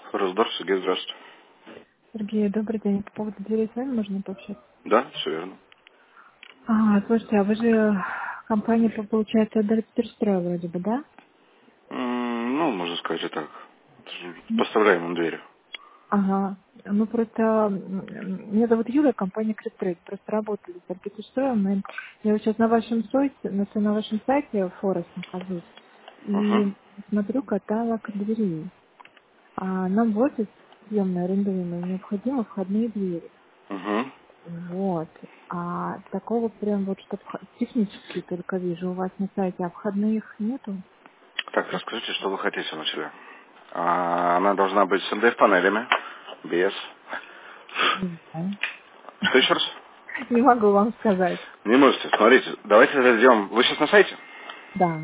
Раздор, Сергей, здравствуйте. Сергей, добрый день. По поводу дверей с вами можно пообщаться? Да, все верно. Слушайте, а вы же компания, получается, Дальперстрой вроде бы, да? Ну, можно сказать и так. М. Поставляем им двери. Ага. Ну, просто меня зовут Юля, компания Кредтрейд. Просто работали с Дальперстроем. Я вот сейчас на вашем сайте, на вашем сайте Форест нахожусь. Угу. И смотрю каталог дверей. А нам в офис съемные, арендуемые, необходимы входные двери. Угу. Вот. А такого прям вот, что технически только вижу у вас на сайте, а входных нету? Так, расскажите, что вы хотите на себя. Она должна быть с МДФ-панелями, без. Не знаю. Что еще раз? Не могу вам сказать. Не можете. Смотрите, давайте зайдем. Вы сейчас на сайте? Да,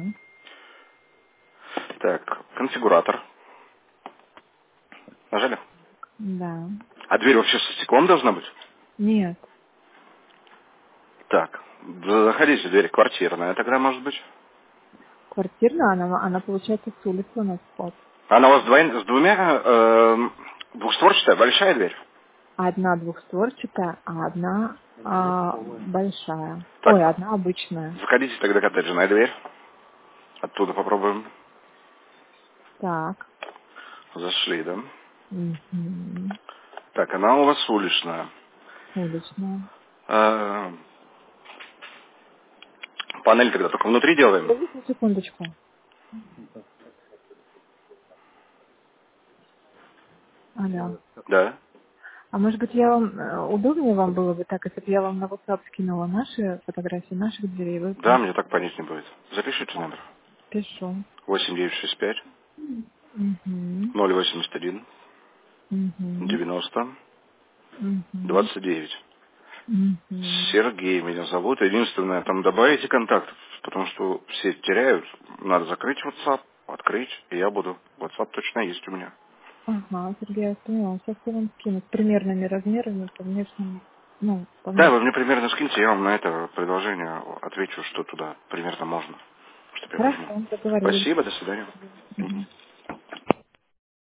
Так, конфигуратор. Нажали? да. А дверь вообще со стеклом должна быть? Нет. Так, заходите, дверь квартирная тогда может быть. Квартирная, она получается с улицы у нас вход. Она у вас с двумя, двухстворчатая, большая дверь? Одна двухстворчатая, а одна большая. Так, Ой, одна обычная. заходите тогда коттеджная дверь. Оттуда попробуем. Так. Зашли, да? Угу. Так, она у вас уличная. Уличная. Э, Панель тогда только внутри делаем? Подождите секундочку. Алло. Да. А может быть, удобнее вам было бы так, если бы я вам на WhatsApp скинула наши фотографии наших дверей, вы Да, мне посмотрите. так понять не будет. Запишите Да. номер. Пишу. 8965 Угу. 081 Угу. 90 Угу. 29. Угу. Сергей меня зовут. Единственное, там добавите контактов, потому что все теряют. Надо закрыть WhatsApp, открыть, и я буду. WhatsApp точно есть у меня. Ага, Сергей, я поняла. Сейчас я вам скину с примерными размерами по внешним, по Да, вы внешним. мне примерно скиньте, я вам на это предложение отвечу, что туда примерно можно, чтобы я возьму. Хорошо, договорились. Спасибо, до свидания. Угу.